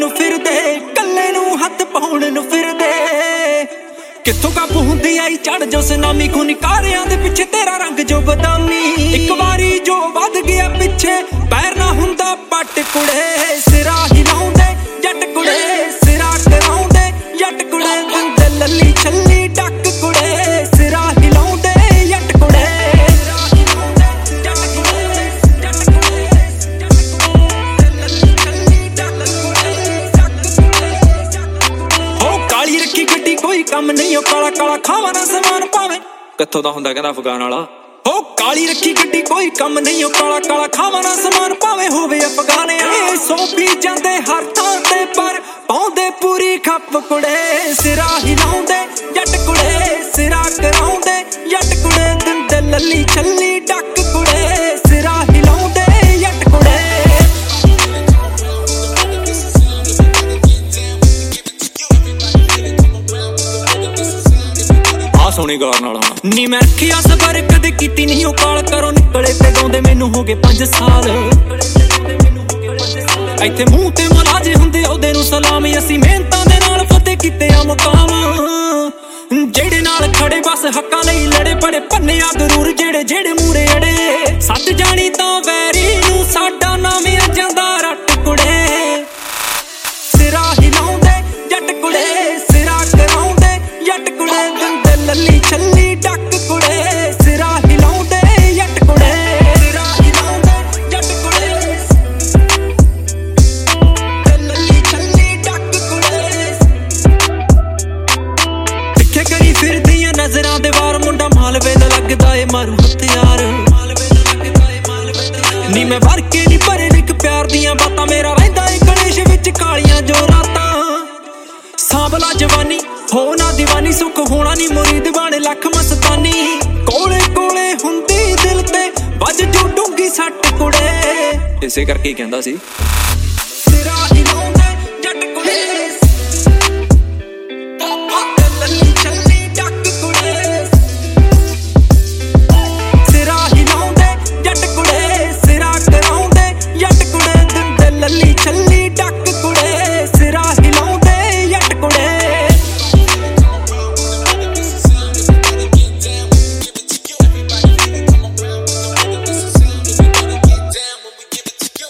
ਨੂੰ ਫਿਰਦੇ, ਕੱਲੇ ਨੂੰ ਹੱਥ ਪਾਉਣ ਨੂੰ ਫਿਰਦੇ। ਕਿੱਥੋਂ ਕਾਬੂ ਹੁੰਦੀ ਆਈ ਚੜ ਜੋ ਸੁਨਾਮੀ, ਖੁਨਕਾਰਿਆਂ ਦੇ ਪਿੱਛੇ ਤੇਰਾ ਰੰਗ ਜੋ ਬਦਾਮੀ। ਇੱਕ ਵਾਰੀ ਜੋ ਵੱਧ ਗਿਆ ਪਿੱਛੇ ਪੈਰ ਨਾ ਹੁੰਦਾ ਪੱਟ ਕੁੜੇ। ਸਿਰਾ ਹਿਲਾਉਂਦੇ ਜੱਟ ਕੁੜੇ, ਸਿਰਾ ਕਰਾਉਂਦੇ ਜੱਟ ਕੁੜੇ। ਦਿੰਦੇ ਲੱਲੀ ਛੱਲੀ ਡੱਕ ਕੁੜੇ, ਸਿਰਾ ਹਿਲਾਉਂਦੇ ਜੱਟ ਕੁੜੇ। ਹੋ ਕਾਲੀ ਰੱਖੀ ਗੱਡੀ ਕੋਈ ਕੰਮ ਨਹੀਂ, ਉਹ ਕਾਲਾ ਕਾਲਾ ਖਾਵਾਂ ਨਾ ਸਮਾਨ ਪਾਵੇ। ਕਿੱਥੋਂ ਦਾ ਹੁੰਦਾ ਕਹਿੰਦਾ ਅਫਗਾਨ ਵਾਲਾ। ਹੋ ਕਾਲੀ ਰੱਖੀ ਗੱਡੀ ਕੋਈ ਕੰਮ ਨਹੀਂ, ਉਹ ਕਾਲਾ ਕਾਲਾ ਖਾਵਾਂ ਨਾ ਸਮਾਨ ਪਾਵੇ। ਹੋਵੇ ਅਫਗਾਨ ਇਹ ਸੌਂਪੀ ਜਾਂਦੇ ਹਰ ਥਾਂ ਤੇ, ਪਰ ਪਾਉਂਦੇ ਪੂਰੀ ਖੱਪ ਕੁੜੇ। ਸਿਰਾ ਹਿਲਾਉਂਦੇ ਜੱਟ ਕੁੜੇ, ਸਿਰਾ ਕਰਾਉਂਦੇ ਜੱਟ ਕੁੜੇ। ਦਿੰਦੇ ਲੱਲੀ ਛੱਲੀ ਡੱਕ ਕੁੜੇ, ਸਿਰਾ ਹਿਲਾਉਂਦੇ ਜੱਟ ਕੁੜੇ। ਸੋਹਣੀ ਗਾਰ ਨਾਲ ਨੀ ਮੈਂ ਰੱਖਿਆ ਸਬਰ ਕਦੇ ਕੀਤੀ ਨਹੀਂ, ਉਹ ਕਾਲ ਕਰੋ ਨਿਕਲੇ ਤੇ ਗਾਉਂਦੇ ਮੈਨੂੰ ਹੋ ਗਏ 5 ਸਾਲ। ਇੱਥੇ ਮੂੰਹ ਤੇ ਮਲਾਜੇ ਹੁੰਦੇ ਉਹਦੇ ਨੂੰ ਸਲਾਮ, ਅਸੀਂ ਮਿਹਨਤਾਂ ਦੇ ਨਾਲ ਫਤਿਹ ਕੀਤੇ ਆ ਮੁਕਾਮ। ਜਿਹੜੇ ਨਾਲ ਖੜੇ ਬਸ ਹੱਕਾਂ ਲਈ ਲੜੇ, ਬੜੇ ਭੰਨਿਆ ਗਰੂਰ ਜਿਹੜੇ ਜਿਹੜੇ ਮੂਰੇ ਅੜੇ। ਸੱਚ ਜਾਣੀ ਤਾਂ ਵੈਰੀ ਨੂੰ ਸਾਡਾ ਨਾਮ ਆ ਜਾਂਦਾ ਰੱਟ ਕੁੜੇ। ਸਿਰਾ ਹਿਲਾਉਂਦੇ ਜੱਟ ਕੁੜੇ, ਸਿਰਾ ਕਰਾਉਂਦੇ ਜੱਟ ਕੁੜੇ। ਦਿੰਦੇ ਲੱਲੀ ਛੱਲੀ ਡੱਕ ਕੁੜੇ, ਸਿਰਾ ਹਿਲਾਉਂਦੇ ਜੱਟ ਕੁੜੇ। ਸਿਰਾ ਹਿਲਾਉਂਦੇ ਜੱਟ ਕੁੜੇ, ਲੱਲੀ ਛੱਲੀ ਡੱਕ ਕੁੜੇ। ਪਿੱਛੇ ਕਰੀ ਫਿਰਦੀਆਂ ਨਜ਼ਰਾਂ ਦੇ ਵਾਰ, ਮੁੰਡਾ ਮਾਲਵੇ ਦਾ ਲੱਗਦਾ ਏ ਮਾਰੂ ਹਥਿਆਰ। ਨੀ ਮੈਂ ਵਰ ਕੇ ਨੀ ਭਰੇ ਲਿਖ ਪਿਆਰ ਦੀਆਂ ਬਾਤਾਂ, ਮੇਰਾ ਰਹਿੰਦਾ ਏ ਕਲੇਸ਼ ਵਿੱਚ ਕਾਲੀਆਂ ਜੋ ਰਾਤਾਂ। ਸਾਂਭਲਾ ਜਵਾਨੀ ਹੋ ਨਾ ਦੀਵਾਨੀ, ਸੁੱਖ ਹੋਣਾ ਨੀ ਮੁਰੀਦ ਬਾਣੇ ਲੱਖ ਮਸਤਾਨੀ। ਕੋਲੇ ਕੋਲੇ ਹੁੰਦੀ ਦਿਲ ਤੇ ਵੱਜ ਜੋ ਡੂੰਗੀ ਸੱਟ ਕੁੜੇ। ਇਸੇ ਕਰਕੇ ਕਹਿੰਦਾ ਸੀ ਸਿਰਾ ਹਿਲਾਉਂਦੇ ਜੱਟ ਕੁੜੇ।